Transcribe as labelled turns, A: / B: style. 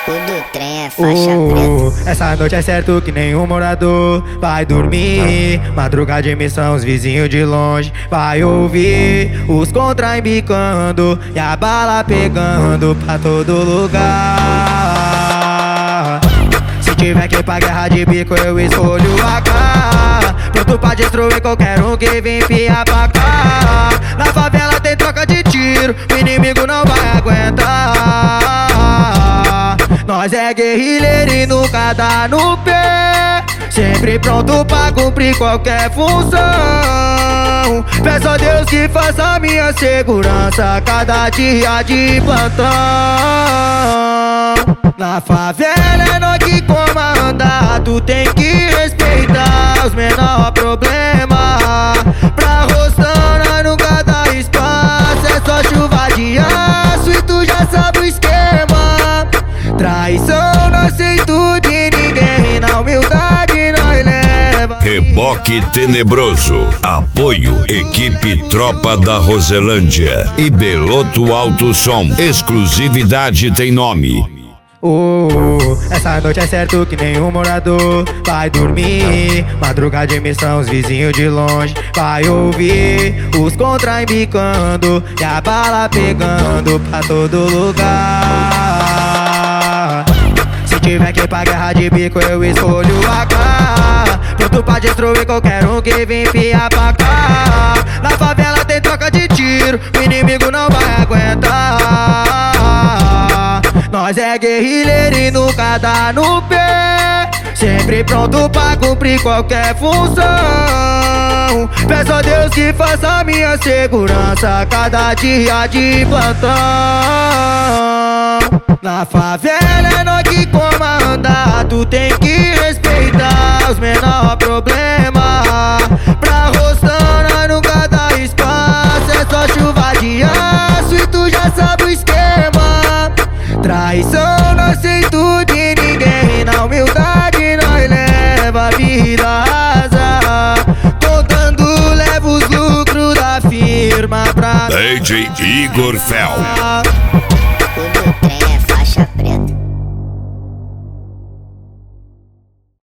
A: O do trem é faixa preta.
B: Essa noite é certo que nenhum morador vai dormir. Madrugada de missão, os vizinhos de longe vai ouvir os contra embicando e a bala pegando pra todo lugar. Se tiver que ir pra guerra de bico, eu escolho a AK. Pronto pra destruir qualquer um que vem piar pra cá. Na favela tem troca de tiro, o inimigo não vai aguentar. Nós é guerrilheiro e nunca dá no pé, sempre pronto pra cumprir qualquer função. Peço a Deus que faça minha segurança cada dia de plantão. Na favela é nós que comanda, tu tem que respeitar os menor problema. Pra rostão nós nunca dá espaço, é só chuva de aço e tu já sabe o esquema. Traição não aceito de ninguém, na humildade nós leva.
C: Reboque Tenebroso. Apoio Equipe Tropa da Roselândia e Beloto Alto Som. Exclusividade tem nome.
B: Essa noite é certo que nenhum morador vai dormir. Madrugada de missão, os vizinhos de longe vai ouvir os contra embicando e a bala pegando pra todo lugar. Se tiver que ir pra guerra de bico, eu escolho a AK. Pronto pra destruir qualquer um que vem piar pra cá. Na favela tem troca de tiro, o inimigo não vai aguentar. Nós é guerrilheiro e nunca dá no pé, sempre pronto pra cumprir qualquer função. Peço a Deus que faça minha segurança cada dia de plantão. Na favela é nós que comanda, tu tem que respeitar os menor problema. Pra rostão nós nunca dá espaço, é só chuva de aço e tu já sabe o esquema. Traição não aceito de ninguém, na humildade nós leva a vida rasa. Contando leva os lucros da firma pra
C: DJ Igor Fel.